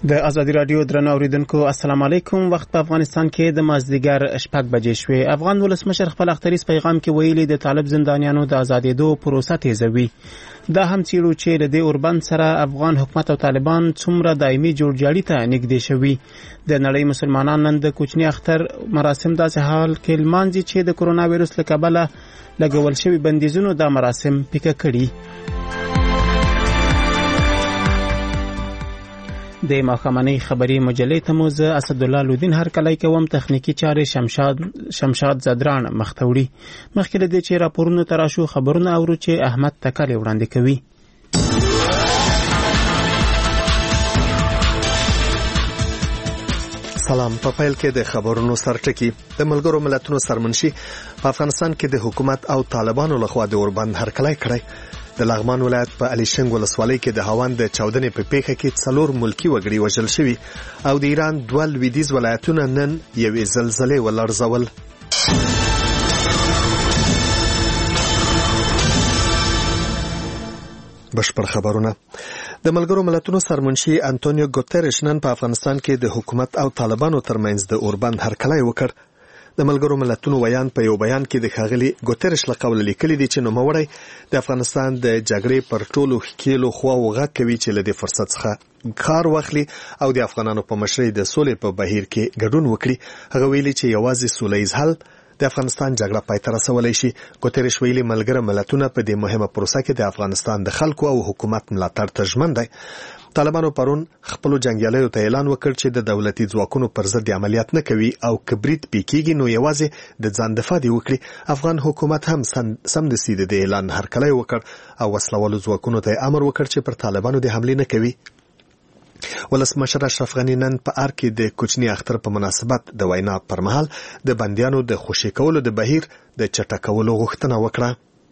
د ازادي رادیو درنو اوریدونکو السلام علیکم. وخت په افغانستان کې د مازدیګر 6 بجې شوې. افغان ولسمشر خپل اختریز پیغام کې ویلي د طالب زندانیانو د آزادېدو پروسه تیزوي. دا هم څیړو چې د اوربند سره افغان حکومت او طالبان څومره دایمي جوړجاړي ته نږدې شوي. د نړۍ مسلمانان نن د کوچني اختر مراسم داسې حال کې لمانځي چې د کرونا وایرس له کبله لګول شوي بندیزونو دا مراسم پیکه کړي. د ماښامنۍ خبري مجلې ته مو زه اسدالله لودین هرکلی کوم. تخنیکی چارې شمشاد زدران مختوړي. مخکې له دې چې راپورونه تراشو خبرونه اورو چې احمد تکل وړاندې کوي. سلام. په پیل کې د خبرونو سرټکی. د ملګرو ملتونو سرمنشي په افغانستان کې د حکومت او طالبانو لخوا د اوربند هرکلی کړی. د لغمان ولایت په علیشنګ ولسوالۍ کې د هاوند د چاودنې په پیښه کې 4 ملکی وګړي وژل شوي او د ایران 2 لویدیځ ولایتونه نن یوې زلزلې ولړزول. بشپړ خبرونه. د ملګرو ملتونو سرمنشي انټونیو ګوتریش نن په افغانستان کې د حکومت او طالبانو ترمنځ د اوربند هرکلی وکړ. د ملګرو ملتونو ویان په یو بیان کې د ښاغلي ګوتریش له قوله لیکلي دي چې نوموړی د افغانستان د جګړې پر ټولو ښکیلو خواوو غږ کوي چې له دې فرصت څخه کار واخلي او د افغانانو په مشرۍ د سولې په بهیر کې ګډون وکړي. هغه ویلي چې یوازې سولیز حل د افغانستان جګړه پای ته رسولی شي. ګوتریش ویلي ملګرو ملتونه په دې مهمه پروسه کې د افغانستان د خلکو او حکومت ملاتړ ته ژمن دی. طالبانو پرون خپل جنگیالیو ته اعلان وکړ چې د دولتي ځواکونو پر ضد عملیات نه کوي او کبریت پیکیږي نو یوازې د ځان دفاع دی وکړي. افغان حکومت هم سمدستي د اعلان هرکلی وکړ او وسلوالو ځواکونو ته امر وکړ چې پر طالبانو د حملې نه کوي. ولسمشر اشرف غنی نن په ار کې د کوچني اختر په مناسبت د وینا پر مهال د بندیانو د خوشی کولو د بهیر د چټکولو غوښتنه وکړه.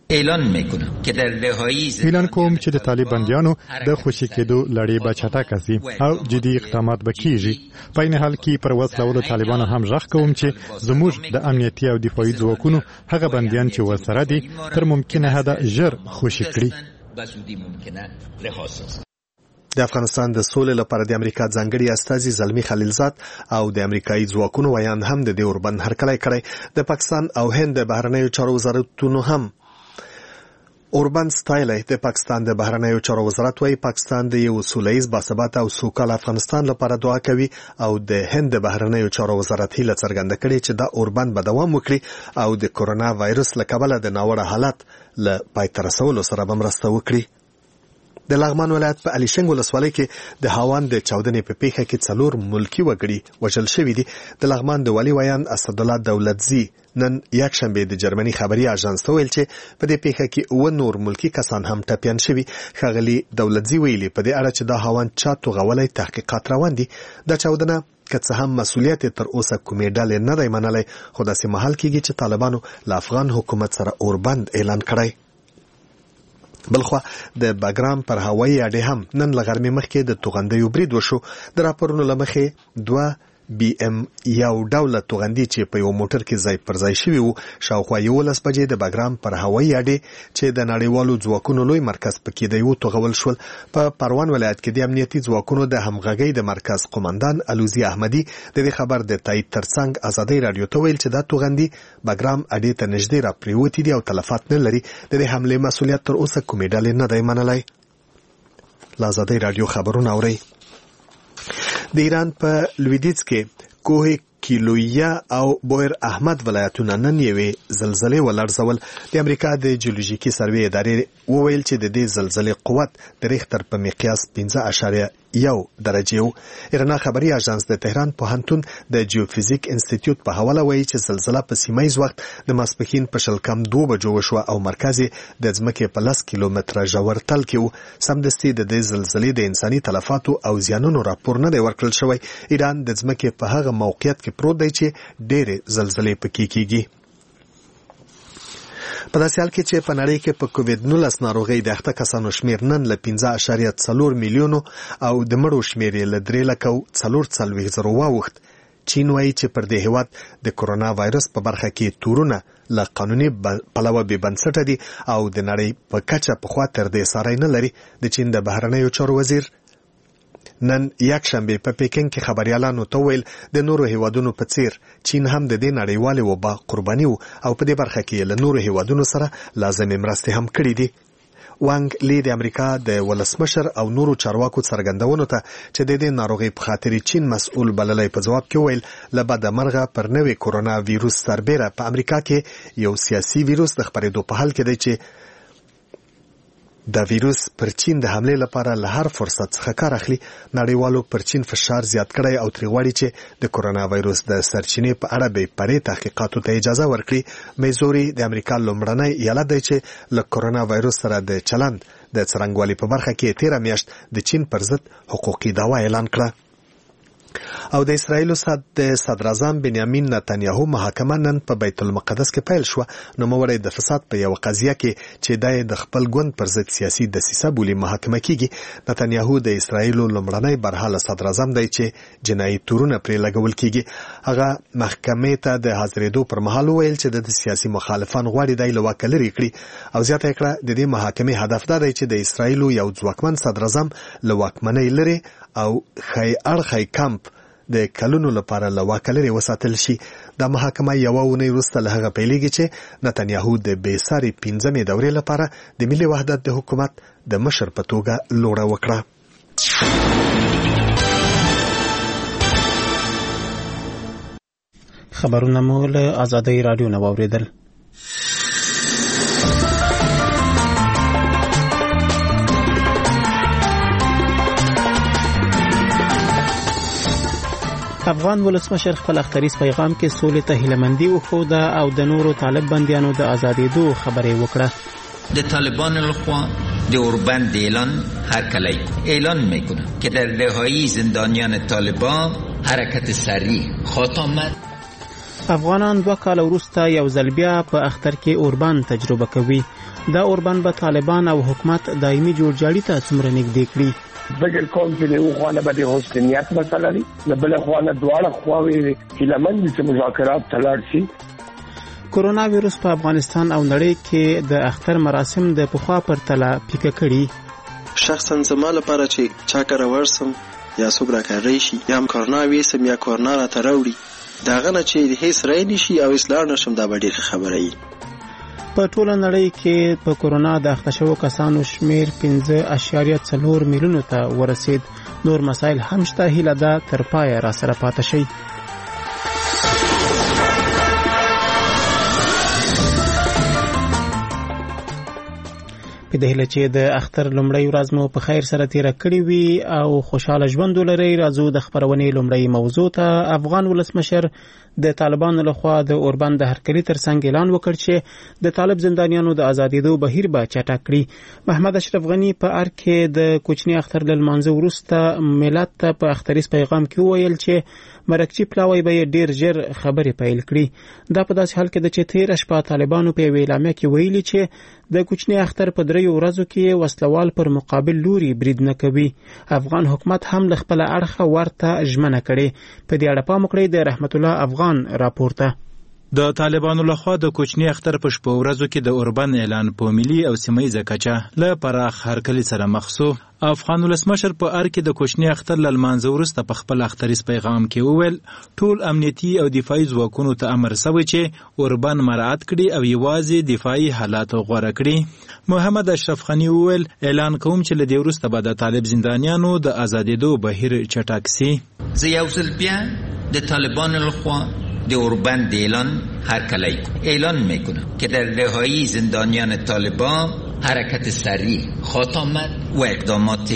اعلان کوم چې د طالبانیانو د خوشی کېدو لړۍ به چټکه شي او جدي اقدامات به کیږي. په این حال کې پر وسلوالو طالبانو هم ژغ کوم چې زموږ د امنیتي او دفاعي ځواکونو هغه بندیان چې ورسره دي تر ممکنه حده ژر خوشی کړي. د افغانستان د سولې لپاره د امریکا ځانګړي استازي زلمی خلیلزاد او د امریکایي ځواکونو ویان هم د دې اوربند هرکلی کړی. د پاکستان او هند د بهرنیو چارو وزارتونو هم اوربند ستایلی. د پاکستان د بهرنیو چارو وزارت وايي پاکستان د یو سولیز باثباته او سوکاله افغانستان لپاره دعا کوي او د هند د بهرنیو چارو وزارت هیله څرګنده کړې چې دا اوربند به دوام وکړي او د کرونا وایرس له کبله د ناوړه حالت له پای ته رسولو سره به مرسته وکړي. د لغمان ولایت په علیشنګ ولسوالۍ کې د هاوند د چاودنې په پیښه کې 4 ملکی وګړي وژل شوي دي. د لغمان د والي ویان اسدالله دولتزی نن یکشنبه د جرمني خبري اژانس ته ویل چې په دې پیښه کې 9 نور ملکی کسان هم ټپیان شوي. ښاغلي دولتزی ویلي په دې اړه چې دا هاوند چا توغولای تحقیقات روان دي. دا چاودنه که څه هم مسؤلیت تر اوسه کومې ډلې نه دی منلی خو داسې مهال کېږي چې طالبانو له افغان حکومت سره اوربند اعلان کړی. بلخوا د باګرام پر هوایي اډې هم نن له غرمې مخکې د توغندیو برید وشو. د راپورونو له مخې 2 BM یو ډوله توغندي چې په یو موټر کې ځای پر ځای شوي وو شاوخوا 11 بجې د باګرام پر هوایي اډې چې د نړیوالو ځواکونو لوی مرکز پکې دی وتوغول شول. په پروان ولایت کې د امنیتي ځواکونو د همغږۍ د مرکز قومندان الوزي احمدي د دې خبر د تایید ترڅنګ ازادي رادیو ته ویل چې دا توغندي باګرام اډې ته نږدې را پریوتې دي او تلفات نه لري. د دې حملې مسؤلیت تر اوسه کومې ډلې نه دی منلی. ازادي رادیو خبرونه اوري. د ایران په لویدیځ کې کوه کیلویا او بویر احمد ولایتونه نن یوې زلزلې ولړزول. د امریکا د جیولوژیکي سروې ادارې وویل چې د دې زلزلې قوت د ریختر په مقیاس 5.1 درجه و. ایرنا خبري اژانس د تهران پوهنتون د جیوفیزیک انسټیټیوټ په حواله وایي چې زلزله په سیمایي وخت د ماسپښین په 2 بجو وشوه او مرکز د ځمکې په 10 کیلومتره ژور تل کې و. سمدستي د دې زلزلې د انساني تلفاتو او زیانونو راپور نه دی ورکړل شوی. ایران د ځمکې په هغه موقعیت کې پروت دی چې ډېرې زلزلې پکې کیږي. په داسې حال کې چې په نړۍ کې په کووید-19 ناروغۍ د اخته کسانو شمیر نن له 5.4 میلیونو او د مړو شمیر له 3,440,000 واوښت. چین وایي چې پر دې هیواد د کرونا وایرس په برخه کې تورونه له قانوني پلوه بې بنسټه دي او د نړۍ په کچه پخوا تر دې ساری نه لري. د چین د بهرنیو چارو وزیر نن یک شنبه په پیکینګ کې خبريالانو ته ویل د نورو هیوادونو په څیر چین هم د دې نړیوالې وبا قرباني او په دې برخه کې له نورو هیوادونو سره لازمي مرستې هم کړې دي. وانګ لی د امریکا د ولسمشر او نورو چارواکو څرګندونو ته چې د دې ناروغي په خاطر چین مسؤل بللی په جواب کې ویل لبد مرغه پر نوې کورونا وایروس سربېره په امریکا کې یو سیاسي وایروس د خبرېدو په حال کې دی چې د وایروس پر چین د حمله لپاره له هر فرصت څخه کار اخلي. نړیوالو پر چین فشار زیات کړی او تری غواړي چې د کورونا وایروس د سرچینې په اړه به پرې تحقیقاتو ته اجازه ورکړي. میزوري د امریکا لومړنی ایالت دی چې له کورونا وایروس سره د چلند د څرنګوالي په برخه کې 13 میاشت د چین پر ضد حقوقي دعوا اعلان کړه. او د اسرایل صدر اعظم بنیامین نتانیاهو محاکمه نن په بیت المقدس کې پیل شو. نو موري د فساد په یو قضیه کې چې د خپل ګوند پر ضد سیاسي دسیسه بولی محاکمه کیږي. نتانیاهو د اسرایل لومړنی برحاله صدر اعظم دی چې جنایي تورونه پرې لګول کیږي. هغه محکمې ته د حاضرېدو پر مهال ویل چې د سیاسي مخالفان غواړي د لواک لري کړي او زیاته کړه د دې محاکمې هدف دا دی چې د اسرایل یو ځواکمن صدر اعظم لواکمنۍ لري او خی اړخی کمپ د کلونو لپاره لواکلري وساتل شي. د محاکمه یو ونی وروسته له هغه پیلېږي چې نتانیاهو د بیساري 15مې دورې لپاره د ملي وحدت د حکومت د مشر په توګه لوړه وکړه. خبرونه مو له آزادۍ رادیو نه واوریدل. افغان ولسمشر خپل اختریز پیغام کې سولې ته هیلهمندي وښوده او د نورو طالب بندیانو د آزادېدو خبرې وکړه. د طالبان لخوا د اوربند اعلان هرکلی اعلان میکنه که در رهایی زندانیان طالبان حرکت سریع خاتمت. افغانان 2 کال وروسته یو ځل بیا په اختر کې اوربند تجربه کوي. دا اوربند به طالبان او حکومت دایمي جوړجاړي ته څومره نږدې کړي. فکر کوم چې یو خوانه به د حسنیت مسله لري، د بل خوانه دواړه خواوې هیلهمند چې مذاکرات تلاړ شي. کورونا وایروس په افغانستان او نړۍ کې د اختر مراسم د پخوا پرتله پیکه کړي. شخصا زما لپاره چې چا کار ورسم یا څوک راکړی شي یا هم کورونا ویسم یا کورونا را تراوړي داغه نه چې هیڅ رای نشي او اصلاح نشم دا ډېره خبره ای. په ټوله نړۍ کې په کورونا د اخته شوو کسانو شمیر 5.4 میلیونو ته ورسید. نور مسایل هم شته، هیله ده تر پایه را سره پاتې شي. په دې هیله چې د اختر لومړی ورځ مو په خیر سره تیره کړې وي او خوشاله ژوند ولرئ. راځو د خبرونې لومړی موضوع ته. افغان ولسمشر د طالبانو لخوا د اوربند د هرکلي ترڅنګ اعلان وکړ چې د طالب زندانیانو د آزادېدو بهیر به چټک کړي. محمد اشرف غنی په ار کې د کوچني اختر له لمانځه وروسته ملت ته په اختریز پیغام کې وویل چې مرکچی پلاوی به ډیر ژر خبرې پیل کړي. دا په داسې حال کې د چې 13 شپه طالبانو په اعلامیه کې ویلي چې د کوچني اختر په 3 ورځو کې وسلوال پر مقابل لوري برید نه کوي. افغان حکومت هم له خپل اړخه ورته ژمنه کړې. په دې اړه پام وکړئ د رحمت الله افغان راپورته. د طالبانو لخوا د کوچني اختر په شپو ورځو کې د اوربند اعلان په ملي او سیمایي کچه له پراخ هرکلي سره مخ شو. افغان ولسمشر په ار کې د کوچني اختر له لمانځه وروسته په خپل اختریز پیغام کې وویل ټول امنیتي او دفاعي ځواکونو ته امر شوی چې اوربند مراعات کړي او یوازې دفاعي حالات غوره کړي. محمد اشرف غنی وویل اعلان کوم چې له دې وروسته به د طالب زندانیانو د آزادېدو بهیر چټک سي. زه یو ځل بیا د طالبان لخوا د اوربند اعلان هرکلی اعلان میکنه که در رهایی زندانیان طالبان حرکت سریع خاتمت و اقدامات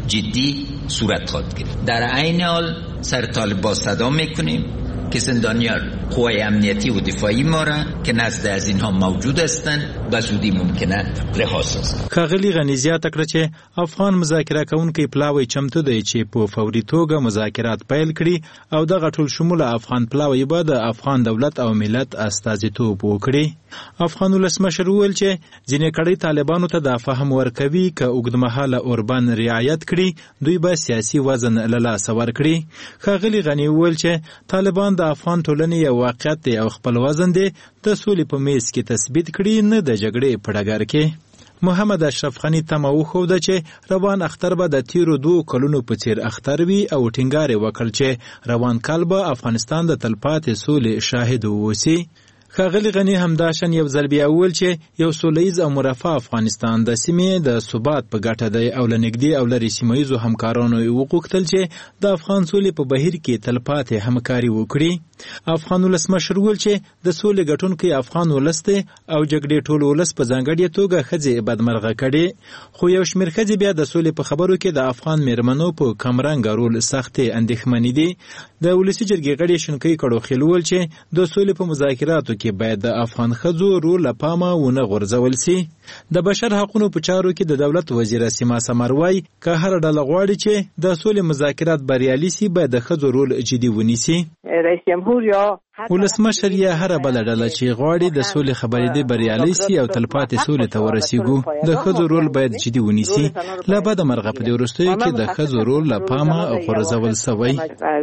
جدی صورت خواهد گرفت. در عین حال سر طالبان صدا میکنیم که زندانیان قوای امنیتی و دفاعی ما را که نزد از اینها موجود هستند به زودی ممکنه رها سازند. ښاغلي غني زیاته کړه چې افغان مذاکره کوونکي پلاوی چمتو دی چې په فوري توګه مذاکرات پیل کړي او دغه ټول شموله افغان پلاوی به د افغان دولت او ملت استازیتوب وکړي. افغان ولسمشر وویل چې ځینې کړي طالبانو ته د فهم ورکوي که اوږدمهاله اوربند رعایت کړي دوی به سیاسي وزن له لاسه ورکړي. ښاغلي غني وویل چې طالبان د افغان ټولنې یو واقعیت دی او خپل وزن دی د سولې په میز کې تثبیت کړي نه د جګړې په ډګر کې. محمد اشرف غنی تمه وښوده چې روان اختر به د تیرو 2 کلونو په څیر اختر وي او ټینګار وکړ چې روان کال به افغانستان د تلپاتې سولې شاهد واوسي. ښاغلي غني همداشان یو ځل بیا وویل چې یو سولیز او مرفه افغانستان د سیمې د ثبات په ګټه دی او له نږدې او لرې سیمهییزو همکارانو یې وغوښتل چې د افغان سولې په بهیر کې تلپاتې همکاري وکړي. افغان ولسمشر وویل چې د سولې ګټونکی افغان ولس دی او جګړې ټول ولس په ځانګړې توګه ښځې بدمرغه کړي، خو یو شمېر ښځې بیا د سولې په خبرو کې د افغان میرمنو په کمرنګه رول سختې اندېښمنې دي. د ولسي جرګې غړي شنکۍ کړوخیل وویل چې د سولې په مذاکراتو کې باید د افغان ښځو رول له پامه ونه غورځول سي. د بشر حقونو په چارو کې د دولت وزیر سیما سمر وایي که هر ډله غواړي چې د سولې مذاکرات بریالي سي باید د ښځو رول جدي ونیسي. رئیس جمهور یا ولسمشر یا هر بل ډله چې غواړي د سولې خبرې دې بریالي سي او تلپاتې سولې ته ورسیږو د ښځو رول باید جدي ونیسي. لا بده مرغه په دې وروستیو کې د ښځو رول له پامه غورځول سوی.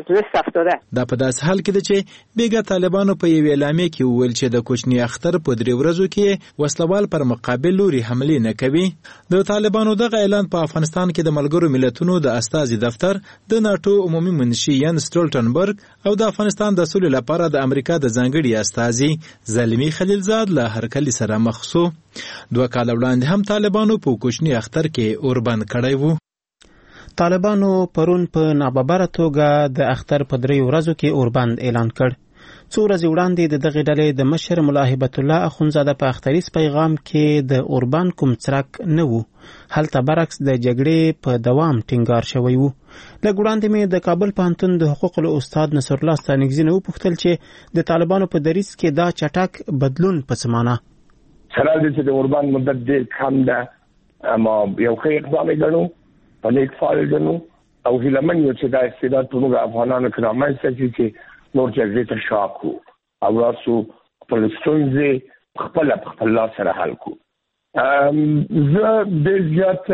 دا په داسې حال کې ده چې بیګا طالبانو په یوې اعلامیه کې وویل چې د کوچني اختر په 3 ورځو کې وسلوال پر مقابل لوري حملې نه کوي. د طالبانو دغه اعلان په افغانستان کې د ملګرو ملتونو د استازي دفتر د ناتو عمومي منشي یان سټولټنبرګ او د افغانستان د سولې لپاره د امریکا د ځانګړي استازي زلمی خلیلزاد له هرکلي سره مخ شو. 2 کال وړاندې هم طالبانو په کوچني اختر کې اوربند کړی وو. طالبانو پرون په ناببره توګه د اختر په 3 ورځو کې اوربند اعلان کړ. څو ورځې وړاندې د دغې ډلې د مشر ملا هیبت الله اخونزاده په اختریز پیغام کې د اوربند کوم څرک نه و. هلته برعکس د جګړې په دوام ټینګار شوی و. لږ وړاندې مې د کابل پوهنتون د حقوقو استاد نصر الله ستانکزي نه وپوښتل چې د طالبانو په دریځ کې دا چټک بدلون په څه معنی؟ سره د چې د اوربند مدت ډېر کم ده، اما یو ښه اقدام یې ګڼو، په نیک فعال ګڼو او هیله من یو چې دا استعداد په موږ افغانانو کې رامنځته شي چې نور جګړې ته شا کړو او راسو خپل ستونزې خپل لاس سره حل کړو. زه ډېر زیات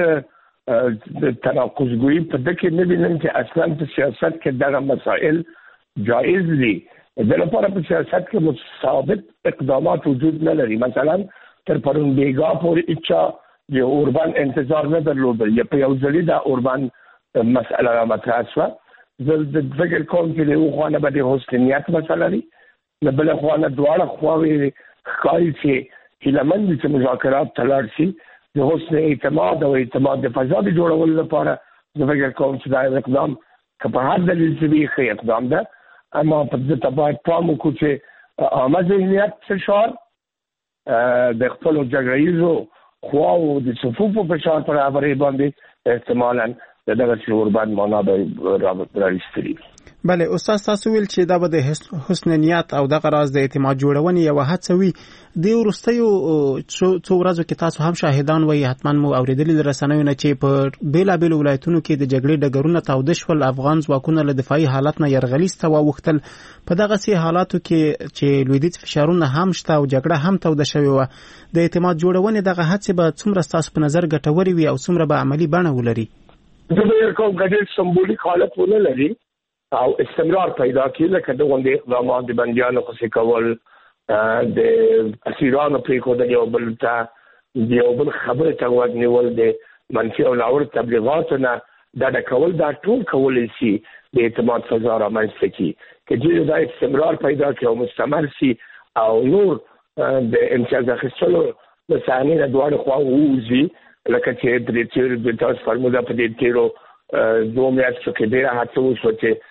تناقض ګویي په دې کې نه وینم چې اصلا په سیاست کې دغه مسائل جایز دي. د لپاره په سیاست کې ثابت اقدامات وجود نه لري. مثلا تر پرون بیګا پورې اچا د اوربند انتظار نه درلود یا په یو ځلې د اوربند مسأله را مطرح شوه. زه د فکر کوم چې له یو خوا نه به د حسن نیت مسله وي، له بله خوا نه دواړه خواوې ښکاري چې هیله-مند دي چې مذاکرات ته لاړ شي. د حسن اعتماد او اعتماد د فضا د جوړولو لپاره زه فکر کوم چې دا اقدام که په هر دلیل چې وي ښه اقدام ده، اما په دې ته باید پام وکړو چې عامه ذهنیت فشار د خپلو جګړیزو خواو د صفوفو فشار پر هوارې باندې احتمالاً د دغه اوربند معنا به راوستلي. بله استاد، تاسو ویل چې دا به د حسن نیت او دغه راز د اعتماد جوړونې یوه هڅه وي. د وروستیو څو ورځو کې تاسو هم شاهدان وئ، حتما مو اورېدلي د رسنیو نه چې په بېلابېلو ولایتونو کې د جګړې ډګرونه تاوده شول، افغان ځواکونه له دفاعي حالت نه یرغلیز ته واوښتل. په دغسې حالاتو کې چې لویدیځ فشارونه هم شته او جګړه هم توده شوې وه، د اعتماد جوړونې دغه هڅې به څومره ستاسو په نظر ګټورې وي او څومره به عملي بڼه ولري؟ زه فکر کوم که ډېر سمبولیک حالت ونه لري او استمرار پیدا کړي، لکه د غونډې اقدامات د بندیانو خوشي کول، د اسیرانو پرېښودل یو بل ته، د یو بل خبرې ته غوږ نیول، د منفي او ناوړه تبلیغاتو نه ډډه کول، دا ټول کولی شي د اعتماد فضا رامنځته کړي. که چېرې دا استمرار پیدا کړي او مستمر شي او نور د امتیاز اخیستلو له صحنې نه دواړه خواوې ووځي، لکه چې د تیرو د تاسو فرموده په دې تیرو 2 میاشتو کې ډېره هڅه وشوه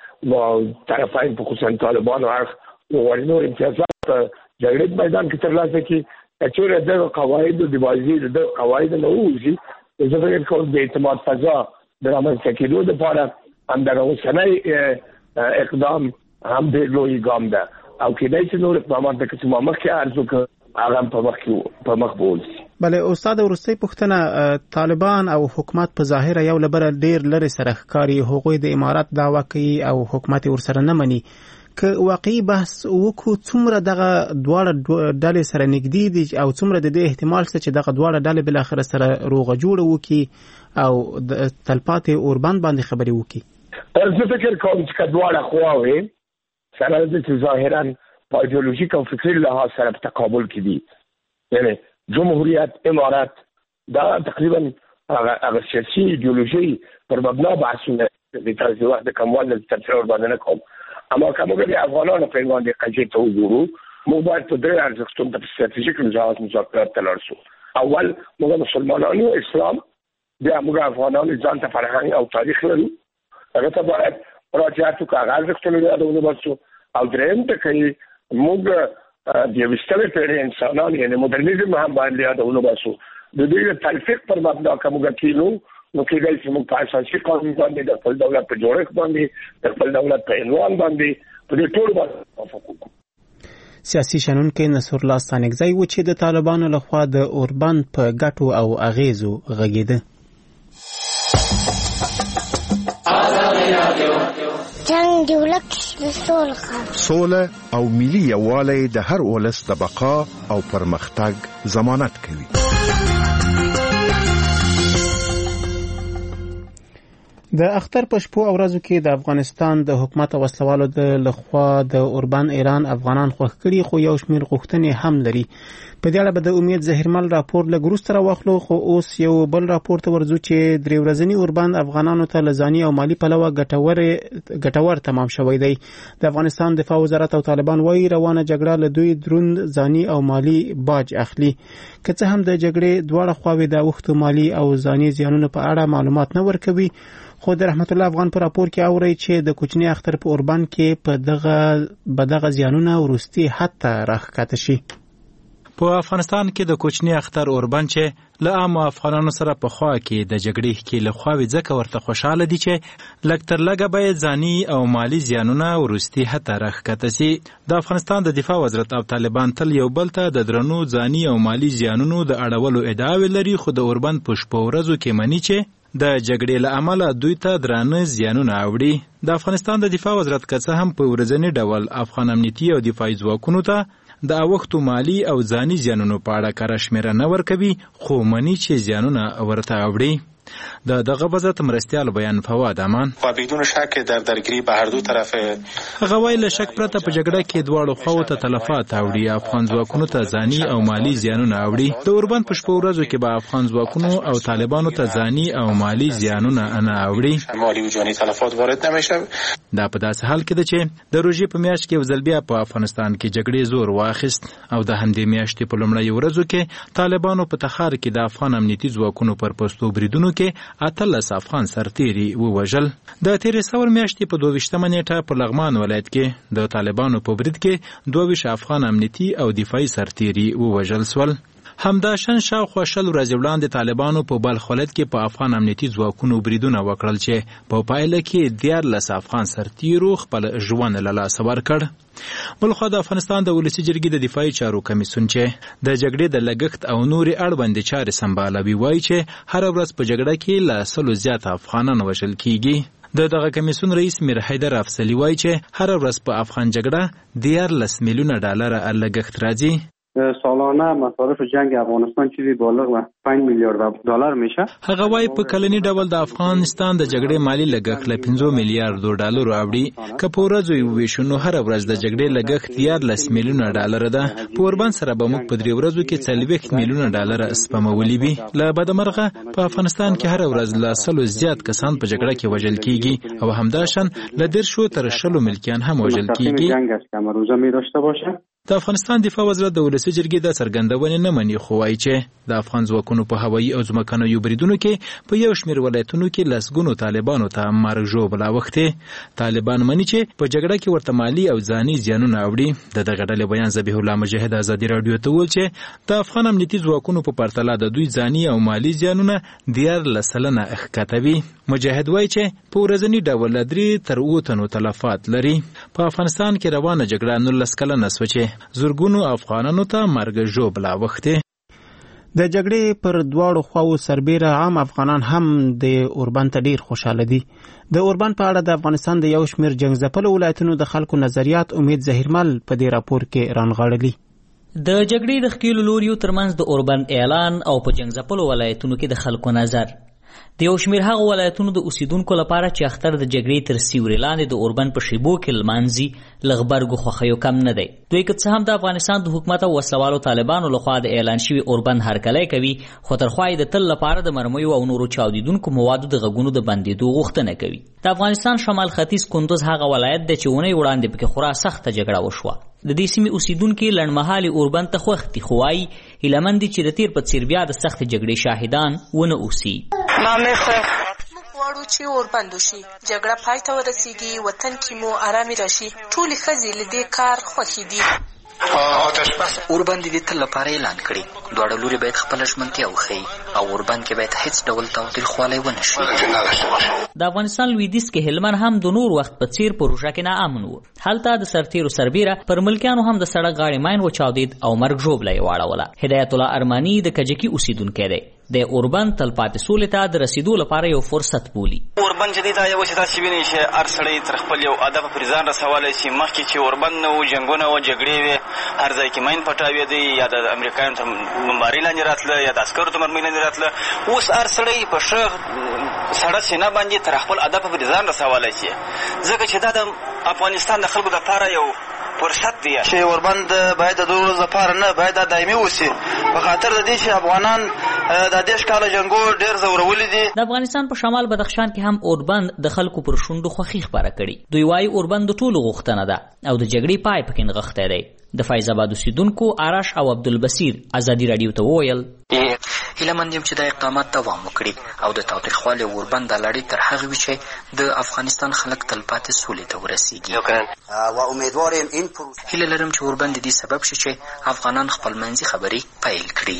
چې طرفین په خصوصا طالبانو اړخ وغواړي نور امتیازات په جګړې میدان کې ترلاسه کړي. که چېرې دغه قواعدو د بازي د دغه قواعدو نه ووځي، زه فکر کوم د اعتماد فضا د رامنځته کېدو دپاره همدغه اوسنی اقدام هم ډېر لوی ګام ده او کېدای شي نور اقدامات لکه چې ما مخکې عرض وکړ هغه په مخ بوځي. بله استاد، وروستۍ پوښتنه، طالبان او حکومت په ظاهره یو له بله ډېر لرې سره ښکاري، هغوی د امارات دعوه کوي او حکومت یې ورسره نه مني. که واقعي بحث وکړو، څومره دغه دواړه ډلې سره نږدې دي او څومره د دې احتمال شته چې دغه دواړه ډلې بالاخره سره روغه جوړه وکړي او د تلپاتې اوربند باندې خبرې وکړي؟ زه فکر کوم چې دواړه خواوې سره د چې ظاهراً په ایدئولوژیک او فکري لحاظ سره په تقابل کې دي، یعنی جمهوریت، امارات دا تقریبا هغه سیاسي ایدئولوژي پر مبنا بحثونه د تاسو وخت د کموال د تفسیر باندې کوم اما کومه د افغانانو په باندې قضیه ته وګورو موږ باید په درې ارزښتونو د ستراتیژیک نظارت مذاکرات ته لاړ شو. اول موږ مسلمانانو اسلام بیا موږ افغانانو ځان ته فرهنګ او تاریخ لرو هغه ته باید راجعات وکړو ارزښتونه یادونه وکړو. او درېم ته کوي موږ د وستره پیړۍ انسانان یعنی مدرنیزم هم باید یادونه وکړو. د دې تلفیق پر مبنا کومه کینو نو کېدای شي موږ په اساسي قانون باندې د خپل دولت په جوړښت باندې د خپل دولت په عنوان باندې په دې ټول باندې موافق وکړو. سیاسي شنونکي نصر الله ستانکزی و چې د طالبانو لخوا د اوربان په ګټو او اغیزو غږیده. جنگ د ولس د سوله او ملي یووالی د هر ولس د بقا او پرمختګ ضمانت کوي. د اختر په شپو او ورځو کې د افغانستان د حکومت او وسلوالو د لخوا د اوربان ایران افغانان خوښ کړي خو یو شمېر غوښتنې هم لري. په دې اړه به د امید زهرمل راپور لږ وروسته راواخلو خو اوس یو بل راپور ته ورځو چې درې ورځني اوربان افغانانو ته له ځاني او مالي پلوه ګټور تمام شوی دی. د افغانستان دفاع وزارت او طالبان وايي روانه جګړه له دوی دروند ځاني او مالي باج اخلي. که څه هم د جګړې دواړه خواوې د اوښتو مالي او ځاني زیانونو په اړه معلومات نه ورکوي خو د رحمت الله افغان په راپور کې اوري چې د کوچني اختر په اوربان کې په دغه زیانونه ورستي حتی راښکته شي. په افغانستان کې د کوچني اختر اوربان چې له عام افغانانو سره په خوا کې د جګړې کې له خواوې ځکه ورته خوشاله دي چې لږ تر لږه باید ځاني او مالي زیانونه ورستي حتی راښکته شي. د افغانستان د دفاع وزارت او طالبان تل یو بل ته د درنو ځاني او مالي زیانونو د اړولو ادعاوې لري خو د اوربان په شپو ورځو کې مني چې د جګړې له امله دوی ته درانه زیانونه اوړي. د افغانستان د دفاع وزارت که څه هم په ورځني ډول افغان امنیتي او دفاعي ځواکونو ته د اوښتو مالي او ځاني زیانونو په اړه کره شمیره نه ورکوي خو مني چې زیانونه ورته اوړي. دغه وضعیت مرستیال بیان فواد امان و بدون شک در درگیری به هر دو طرف هغه وایي له شک پرته په جګړه کې دواړو خواو ته تلفات اوړي. افغان ځواکونو ته ځاني او مالي زیانونه اوړي. د اوربان په شپو ورځو کې به افغان ځواکونو او طالبانو ته ځاني او مالي زیانونه نه اوړي. مالی و جانی تلفات وارد نمیشه. دا په داسې حال کې ده چې د روژې په میاشت کې ځل بیا په افغانستان کې جګړې زور واخیست او د همدې میاشتې په لومړیو ورځو کې طالبانو په تخار کې د افغان امنیتي ځواکونو پر پوستو بریدونو کې 18 افغان سرتیري ووژل. د تیرې سور میاشتې په 22 نیټه په لغمان ولایت کې د طالبانو په برید کې 22 افغان امنیتي او دفاعي سرتیري ووژل سول. همداشان شاوخوا 20 ورځې وړاندې طالبانو په بلخ ولایت کې په افغان امنیتي ځواکونو بریدونه وکړل چې په پایله کې 14 افغان سرتیرو خپل ژوند له لاسه ورکړ. بلخوا د افغانستان د ولسي جرګې د دفاعي چارو کمیسیون چې د جګړې د لګښت او نورې اړوندې چارې سمبالوي وایي چې هر ورځ په جګړه کې له 100 زیات افغانان وژل کیږي. دغه کمیسیون رئیس میر حیدر افضلي وایي چې هر ورځ په افغان جګړه 14 میلیون ډالر لګښت راځي. سالانه مصارف جنگ افغانستان چیزی بالغ 5 میلیارد دلار میشه. هغه وايي په کلنی ډول د افغانستان د جګړې مالی لګښت له 15 میلیارډ ډالر اوړي. که په ورځو یو ویشنو هر ورځ د جګړې لګښت 14 میلیون ډالر ده. په اوربان سره به موږ په 3 ورځو کې 40 میلیون ډالر سپمولي وي. له بدمرغه په افغانستان کې هر ورځ له 100 زیات کسان په جګړه کې وژل کیږي او همداشان له 10 تر 20 ملکیان هم وژل کیږي. جنگ است که روزه می داشته باشه. د افغانستان دفاع وزارت د ولسي جرګې د څرګندونې نه مني خو وایي چې د افغان ځواکونو په هوایي او ځمکنیو بریدونو کې په یو شمېر ولایتونو کې لسګونو طالبانو ته مرګ ژوبله اوښتې. طالبان مني چې په جګړه کې ورته مالي او ځاني زیانونه اوړي. د دغه ډلې بیان ذبیح الله مجاهد ازادي راډیو ته وویل چې د افغان امنیتي ځواکونو په پرتله د دوی ځاني او مالي زیانونه 14% ښکته وي. مجاهد وایي چې په ورځني ډول 3 تر 7 تنو تلفات لري. په افغانستان کې روانه جګړه 19 کلنه شوه چې زرګونو افغانانو ته مرګ ژوبله اوښتې. د جګړې پر دواړو خواو سربیره عام افغانان هم د اوربان ته ډیر خوشاله دي. د اوربان په اړه د افغانستان د یو شمېر جنګ ځپلو ولایتونو د خلکو نظریات امید زهرمل په دې راپور کې رانغاړلي. د جګړې د ښکېلو لوریو ترمنځ د اوربان اعلان او په جنګ ځپلو ولایتونو کې د خلکو نظر. د یو شمېر هغه ولایتونو د اوسیدونکو لپاره چې اختر د جګړې تر سیوري لاندې د اوربند په شیبو کې لمانځي له غبرګو خوښیو کم نه دی. دوی که څه هم د افغانستان د حکومت او وسلوالو طالبانو لخوا د اعلان شوي اوربند هرکلی کوي، خو ترخوا یې د تل لپاره د مرمیو او نورو چاودیدونکو موادو د غږونو د بندېدو غوښتنه کوي. د افغانستان شمال ختیځ کندوز هغه ولایت دی چې اونۍ وړاندې پکې خورا سخته جګړه وشوه. د دې سیمې اوسیدونکي لنډمهالي اوربند ته خوښ دي، خو وایي هیله مند دي چې د تیر په څېر بیا د سختې جګړې شاهدان ونه اوسي. موږ غواړو چې اوربند وشي، جګړه پای ته ورسیږي، وطن کې مو ارامي راشي. ټولې ښځې له دې کار خوښې دي. اوربند دې تل لپاره اعلان کړي. دواړه لوري باید خپله ژمنتیا وښیي او اوربند کې باید هیڅ ډول تاوتریخوالی ونه شي. د افغانستان لویدیځ کې هلمند هم د نور وخت په څیر پروژه کې ناامن و. هلته د سرتیرو سربیره پر ملکیانو هم د سړک غاړې ماین وچاودید او مرګ ژوبله یې واړوله. هدایت الله ارماني د کجکي اوسیدونکی دی. د اوربند تلپاتې سولې ته د رسیدو لپاره یو فرصت بولي. اوربند چې دی دا یوه چې تاسې وینئ چې هر سړی تر خپل یو هدف پورې ځان رسولی شي. مخکې چې اوربند نه و، جنګونه وه، جګړې وې، هر ځای کې ماین پټاوېدی، یا د امریکایانو تر بمبارۍ لاندې راتله، یا د عسکرو تر مرمۍ لاندې راتله. اوس هر سړی په ښه سړه سینه باندې تر خپل هدف پورې ځان رسولی شي، ځکه چې دا د افغانستان د خلکو لپاره یو فرصت دی چې اوربند باید د 2 ورځو لپاره نه، باید دا دایمي وسي، په خاطر د دې چې افغانان د 10 کاله جنګو ډېر ځورولي دي. د افغانستان په شمال بدخشان کې هم اوربند د خلکو پر شونډو خوښي خپره کړي. دوی وایي اوربند د ټولو غوښتنه ده او د جګړې پای پکې نغښتی دی. د فیض آباد اوسیدونکو آرش او عبدالبصیر ازادي راډیو ته وویل هیله مند یم چې دا اقدامات دوام وکړي او د تاوتریخوالي اوربند دا لړۍ تر هغه وي چې د افغانستان خلک تلپاتې سولې ته ورسیږي. هیله لرم چې اوربند دې سبب شي چې افغانان خپل منځي خبرې پیل کړي.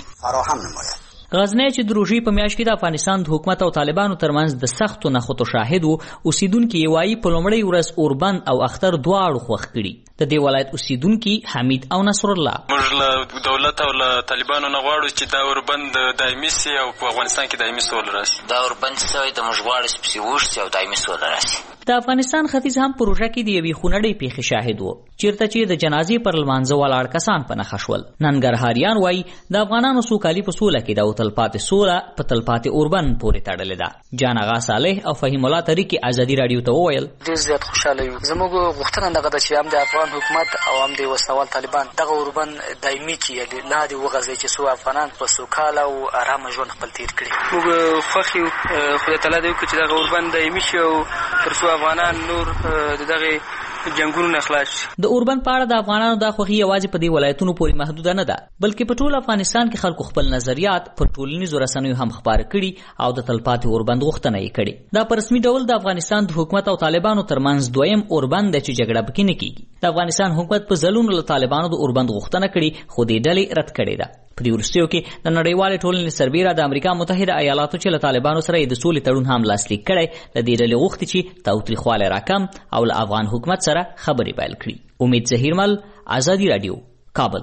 غزنی چې د روژې په میاشت کې د افغانستان د حکومت او طالبانو ترمنځ د سختو نښتو شاهد و، اوسیدونکي یې وایي په لومړۍ ورځ اوربند او اختر دواړو خوښ کړي. د دې ولایت اوسیدونکي حمید او نصر الله: موږ له دولت او له طالبانو نه غواړو چې دا اوربند دایمي سي او په افغانستان کې دایمي سوله راشي. دا اوربند سوی د موږ غواړو چې پسې وشي او دایمي سوله راشي. د افغانستان ختیځ هم پروژه کې د یوې خونړۍ پیښې شاهد و، چیرته چې د جنازې پر لمانځه ولاړ کسان په نښه شول. ننګرهاریان وایي د افغانانو سوکالي په سوله کې ده او تلپاتې سوله په تلپاتې اوربند پورې تړلې ده. جان آغا صالح او فهیم الله طریقي ازادي راډیو ته وویل ډېر زیات خوشحاله یو. زموږ غوښتنه دغه ده چې هم د افغان حکومت او هم د وسلوال طالبان دغه اوربند دایمي کړي، لاندې وغځوي چې څو افغانان په سوکاله او ارامه ژوند خپل تیر کړي. موږ خوښ یو، خدای تعالی دې وکړي چې دغه اوربند دایمي شي او تر څو افغانان نور دغه جنګونو نه خلاص شي. د اوربند په اړه د افغانانو دا خوښي یوازې په دې ولایتونو پورې محدوده نه ده، بلکې په ټول افغانستان کې خلکو خپل نظریات پر ټولنیزو رسنیو هم خپاره کړي او د تلپاتې اوربند غوښتنه یې کړې. دا په رسمي ډول د افغانستان د حکومت او طالبانو ترمنځ دویم اوربند دی چې جګړه پکې نه کیږي. د افغانستان حکومت په ځلونو له طالبانو د اوربند غوښتنه کړې، خو دې ډلې رد کړې ده. په دې وروستیو کې د نړیوالې ټولنې سربیره د امریکا متحده ایالاتو چې له طالبانو سره د سولې تړون هم لاسلیک کړی، له دې ډلې غوښتي چې تاوتریخوالی راکم او له افغان حکومت سره خبرې پیل کړي. امید ظهیرمل، ازادي راډیو، کابل.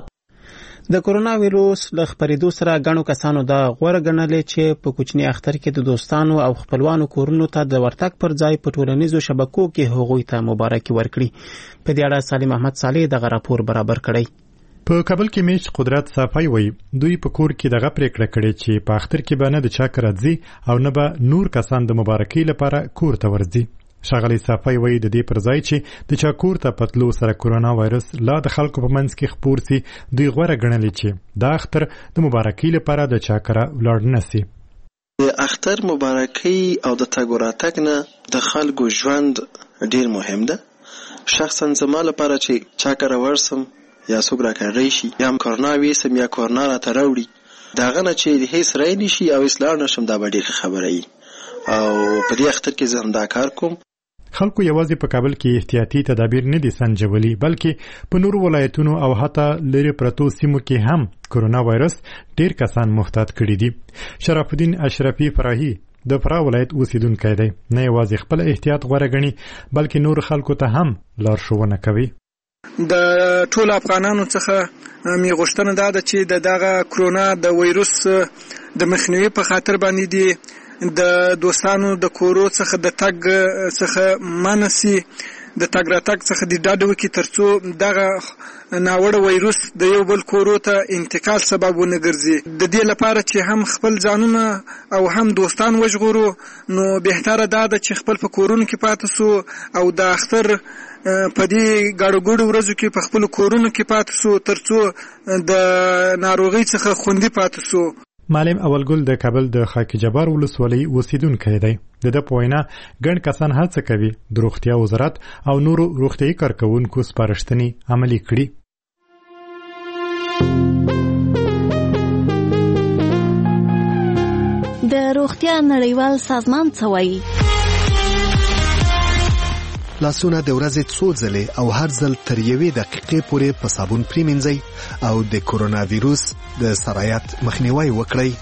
د کرونا ویروس له خپرېدو سره ګڼو کسانو دا غوره ګڼلې چې په کوچني اختر کې د دوستانو او خپلوانو کورونو ته د ورتګ پر ځای په ټولنیزو شبکو کې هغوی ته مبارکي ورکړي. په دې اړه سالم احمد صالح دغه راپور برابر کړی. په کابل کې میش قدرت صافی وایي دوی په کور کې دغه پریکړه کړې چې په اختر کې به نه د چا کره ځي او نه به نور کسان د مبارکۍ لپاره کور ته ورځي. ښاغلی صافی وایي د دې پر ځای چې د چا کور ته په تلو سره کرونا وایرس لا د خلکو په منځ کې خپور سي، دوی غوره ګڼلې چې دا اختر د مبارکۍ لپاره د چا کره ولاړ نه سي. د اختر مبارکۍ او د تګ وراتګ نه د خلکو ژوند ډیر مهم ده. شخصا زما لپاره چې چا کره ورسم یا څوک راکاږی شي یا هم کرونا ویسم یا کرونا راته راوړي، د هغه نه چې هیڅ رای نه شي او اصلاح نشم، دا به ډېره خبره وي او په دې اختر کې زه هم دا کار کوم. خلکو یوازې په کابل کې احتیاطي تدابیر نه دي سنجولي، بلکې په نورو ولایتونو او حتی لرې پرتو سیمو کې هم کرونا وایرس ډېر کسان محتاط کړي دي. شرف الدین اشرفي فراهي د فراه ولایت اوسیدونکی دی، نه یوازې خپل احتیاط غوره ګڼي بلکې نور خلکو ته هم لارښوونه کوي. د ټول افغانانو څخه می غوښتنه دا ده چې دغه کرونا د وایرس د مخنیوي په خاطر باندې دي د دوستانو د کورو څخه د تګ څخه منع سي، د تګ راتګ څخه د ډاډ وکړي ترڅو دغه ناوړه وایروس د یو بل کورو ته انتقال سبب ونه ګرځي. د دې لپاره چې هم خپل ځانونه او هم دوستان وژغورو نو بهتره دا ده چې خپل په کورونو کې پاتې سو او د اختر په دې ګاډو ورځو کې په خپل کورونو کې پاتې سو ترڅو د ناروغي څخه خوندي پاتې سو. معلم اولګل د کابل د خاک جبار ولسوالۍ اوسیدونکی دی. د په وینا ګڼ کسان هڅه کوي د روغتیا وزارت او نورو روغتیايي کارکونکو سپارښتنې عملي کړي. د روغتیا نړیوال سازمان څه وایي؟ لاسونه د ورځې څو ځلې او هر ځل تر 1 دقیقې پورې په صابون پریمنځئ او د کورونا ویروس د سرایت مخنیوي وکړئ.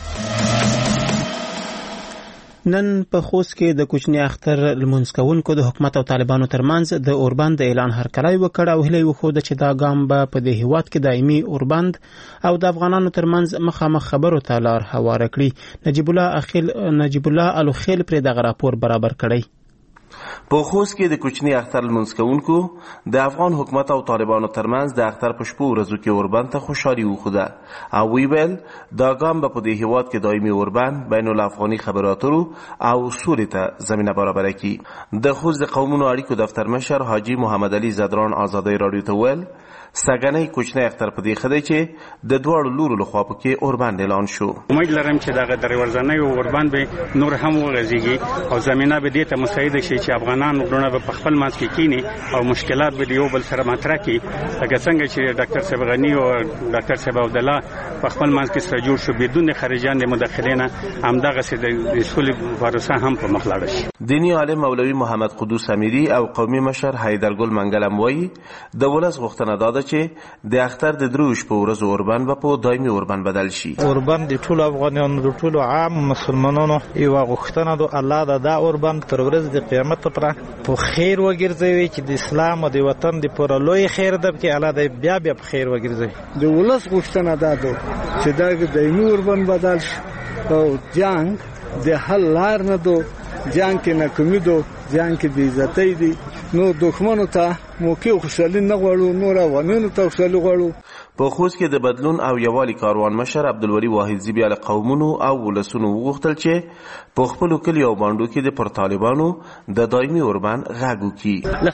نن په خوست کې د کوچني اختر لمونځ کوونکو د حکومت او طالبانو ترمنځ د اوربند د اعلان هرکلی وکړ او هیله وښوده چې دا ګام به په دې هیواد کې دایمي اوربند او د افغانانو ترمنځ مخامخ خبرو ته لار هواره کړي. نجیب الله الوخیل پرې دغه راپور برابر کړی. په خوست کې د کوچني اختر لمونځ کوونکو د افغان حکومت او طالبانو ترمنځ د اختر په شپو ورځو کې اوربند ته خوشحالي وښوده او ویل دا ګام به په دې هیواد کې دایمي اوربند بین الافغاني خبرو اترو او سولې ته زمینه برابره کړي. د خوست د قومونو اړیکو دفتر مشر حاجی محمد علي زدران آزادۍ راډیو ته ویل سګنۍ کوچنی اختر په دې خدای چې د دواړو لورو لخوا پکې اوربند اعلان شو. امید لرم چې دغه درې ورځنی اوربند به نور هم وغځيږي او زمينه به دې ته مساعد شي چې افغانان وګړو به په خپل منځ کې کینی او مشکلات به یو بل سره مطرح کړي. لکه څنګه چې ډاکټر صاحب غنی او ډاکټر صاحب عبد الله په خپل منځ کې سره جوړ شو بدون خارجان مداخلینه همدغه سي د رسول فارسه هم په مخ لاړ شي. دینی عالم مولوی محمد قدوس امیری او قومي مشر حیدرګل منګلم وایي د ولس غوښتنه ده چې د اختر د دروش په ورځ اوربند به په دایمي اوربند بدل شي. اوربند د ټولو افغانانو د ټولو عام مسلمانانو یو غوښتنه ده الله دا اوربند تر ورځ د قیامت پورې په خیر وګرځوي چې د اسلام او د وطن د پوره لوی خیر ده کې الله دې بیا په خیر وګرځوي. د ولس غوښتنه ده چې دا دایمي اوربند بدل شي او جنگ د حل لار نه دو جنگ کې ناکامي دو جنگ کې د عزتۍ دي نو دښمنو ته موقع خوشالي نه غواړو نور افغانانو ته خوشالي غواړو. په خوست کې د بدلون او یووالي کاروان مشر عبدالولي واحدزي بیا له قومونو او ولسونو وغوښتل چې په خپلو کلیو او بانډو کې د پر طالبانو د دایمي اوربند غږ وکړي.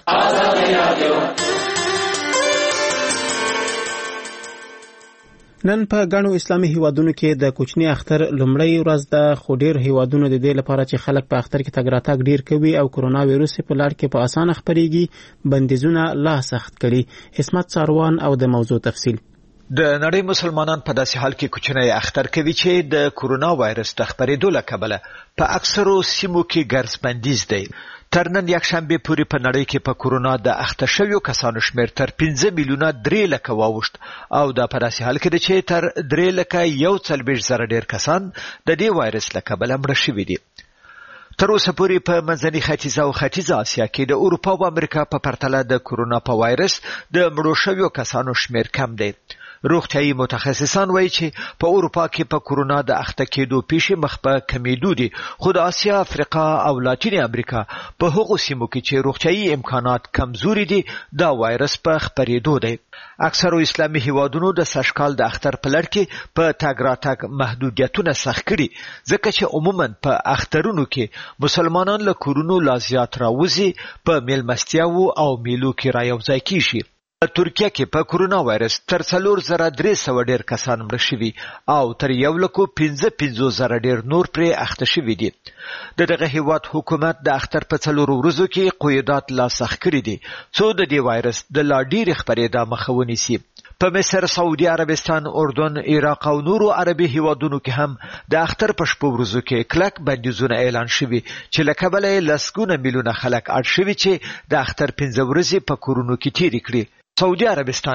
نن په غنو اسلامي هیوادونو کې د کوچني اختر لومړی ورځ ده خو ډیر هیوادونو د دې لپاره چې خلک په اختر کې تګ راتګ ډیر کوي او کورونا وایروس په لړ کې په اسانه خپريږي بندیزونه لا سخت کړي. اسمت ساروان او د موضوع تفصیل. د نړۍ مسلمانان په داسې حال کې کوچنی اختر کوي چې د کورونا وایرس د خپرېدو له کبله په اکثرو سیمو کې ګرځ بندیز دی. تر نن یکشنبه پورې په نړۍ کې په کورونا د اخته شویو کسانو شمېر تر 15 میلیونه 3 لکه واوښت او دا په داسې حال کې چې تر 3 لکه 1.40 ډېر کسان د دې وایرس له کبله مړه شوي دي. تر اوسه پورې په منځني ختیځ او ختیځ اسیا کې د اروپا او امریکا په پرتله د کورونا په وایرس د مړو شویو کسانو شمېر کم دی. روغتیايي متخصصان وایي چې په اروپا کې په کورونا د اخته کېدو پیښې مخ په کمیدو دي خو د اسیا افریقا او لاتین امریکا په هغو سیمو کې چې روغتیايي امکانات کمزوري دي دا وایرس په خپرېدو دی. اکثرو اسلامي هیوادونو د سږکال د اختر په لړ کې په تګ راتګ محدودیتونه سخت کړي ځکه چې عموما په اخترونو کې مسلمانان له کورونو لا زیات راوځي په میلمستیاو او میلو کې رايوځای کیږي. ترکیه کې په کورونا وایرس تر 4300 ډیر کسان مړه شوي او تر 1,55,000 ډیر نور پرې اخته شوي دي. دغه هیواد حکومت د اختر په 4 ورځو کې قیودات لا سخت کړي دي څو د دې وایرس د لا ډیر خپرېدا مخه ونیسي. په مصر، سعودي عربستان، اردن، عراق او نورو عربي هیوادونو کې هم د اختر په شپو ورځو کې کلک بندیزونه اعلان شوي چې له کبله لسګونه میلیونه خلک اړ شوي چې د اختر 15 ورځې په کورونو کې تیرې کړي. سعودي عربستان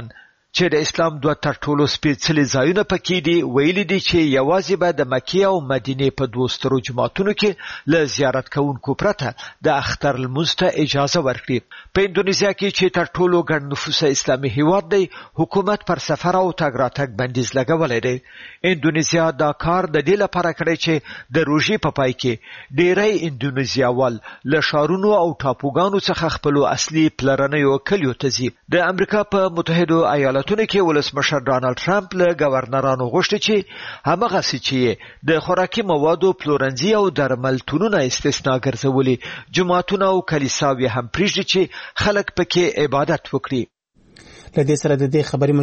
چې د اسلام دوه تر ټولو سپېڅلي ځایونه پکې دي، ویلي دي چې یوازې به د مکې او مدینې په دوو سترو جوماتونو کې له زیارت کوونکو پرته د اختر لمونځ ته اجازه ورکړي. په اندونیزیا کې چې تر ټولو ګڼ نفوسه اسلامي هیواد دی، حکومت پر سفر او تګ راتګ بندیز لګولی دی. اندونیزیا دا کار د دې لپاره کړی چې د روژې په پای کې ډیری اندونیزیاوال له ښارونو او ټاپوګانو څخه خپلو اصلي پلرنیو کلیو ته ځي. د امریکا په متحدو ایالتونو کې ولسمشر ډانلډ ټرمپ له گورنرانو غوښتي چې همغسې چې د خوراکي موادو پلورنځي او درملتونونه استثنا ګرځولي، جوماتونه او کلیساوې هم پرېږدي چې خلک پکې عبادت وکړي. له دې سره د دې خبرې